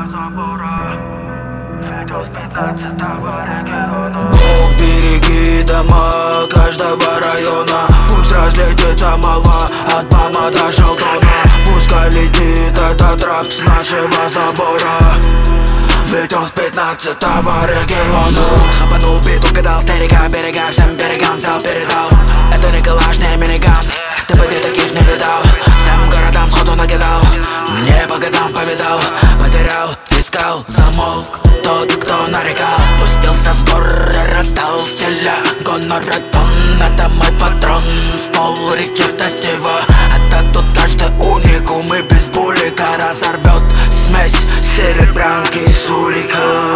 забора. Видео с 15-го региона. Бог, береги дома каждого района. Пусть разлетится молва от Бама до Шелдона. Пускай летит этот рэп с нашего забора. Ведь он с 15-го региона. Хапанул бит, угадал старика, берега, всем берегам взял, передал. Это не калаш, не миниган, ты поди таких не видал. Всем городам сходу накидал, не по годам повидал. Потерял, искал, замолк тот, кто нарекал. Спустился с гор и расстал в стиле гоноротон. Это мой патрон, ствол речитатива. Это тут каждый уникум и без булика разорвет смесь серебрянки и сурика.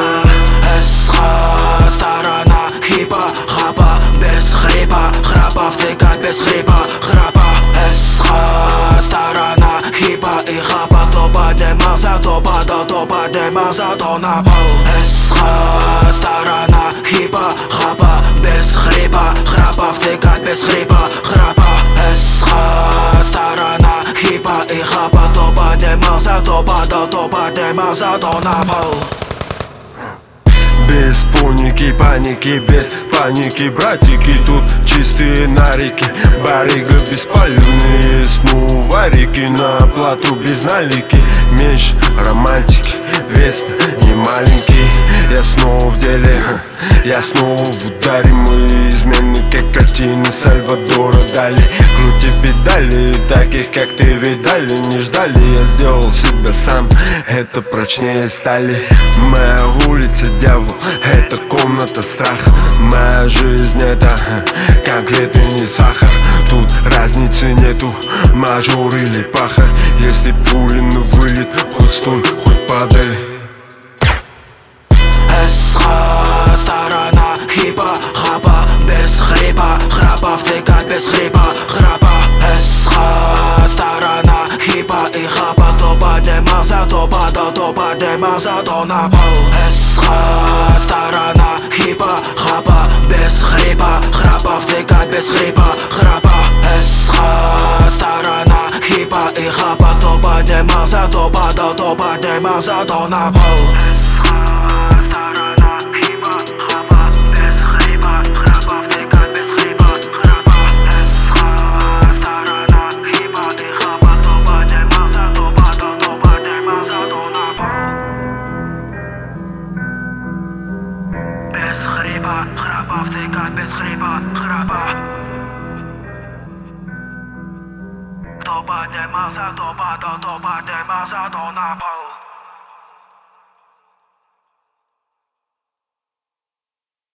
СХ, сторона хипа, хапа, без хрипа, храпа, втыкать без хрипа, храпа. СХ, сторона хипа и хапа. Кто поднимался, кто падал, кто поднимался, то на пол. СХ, сторона хипа, хапа, без хрипа, храпа, втыкать без хрипа, храпа. СХ, сторона хипа и хапа. Кто поднимался, кто падал, кто поднимался, то на пол. Без паники, паники, без паники, братики. Тут чистые нарики, барига бесполезные смуварики. На плату без налики, меньше романтики, вес не маленький. Я снова в деле, я снова в ударе. Мы измены, как картины Сальвадора Дали. Крути педали, таких как ты видали, не ждали. Я сделал себя сам, это прочнее стали. Моя улица дьявол, это комната страха. Моя жизнь это как ветреный сахар. Тут разницы нету, мажор или пахарь. Если пули на вылет, хоть стой, хоть падай. СХ, сторона хипа, хапа, без хрипа, храпа, втыкать без хрипа, храпа. СХ, сторона хипа и хапа. Кто поднимался, кто падал, кто поднимался, то на пол. СХ, сторона хипа, хапа, без хрипа, храпа, втыкать без хрипа, храпа. СХ, сторона хипа и хапа. Кто поднимался, кто падал, кто поднимался, то на пол. Без хрипа, храпа, втыкать без хрипа, храпа. Кто поднимался, кто падал, кто поднимался, то на пол.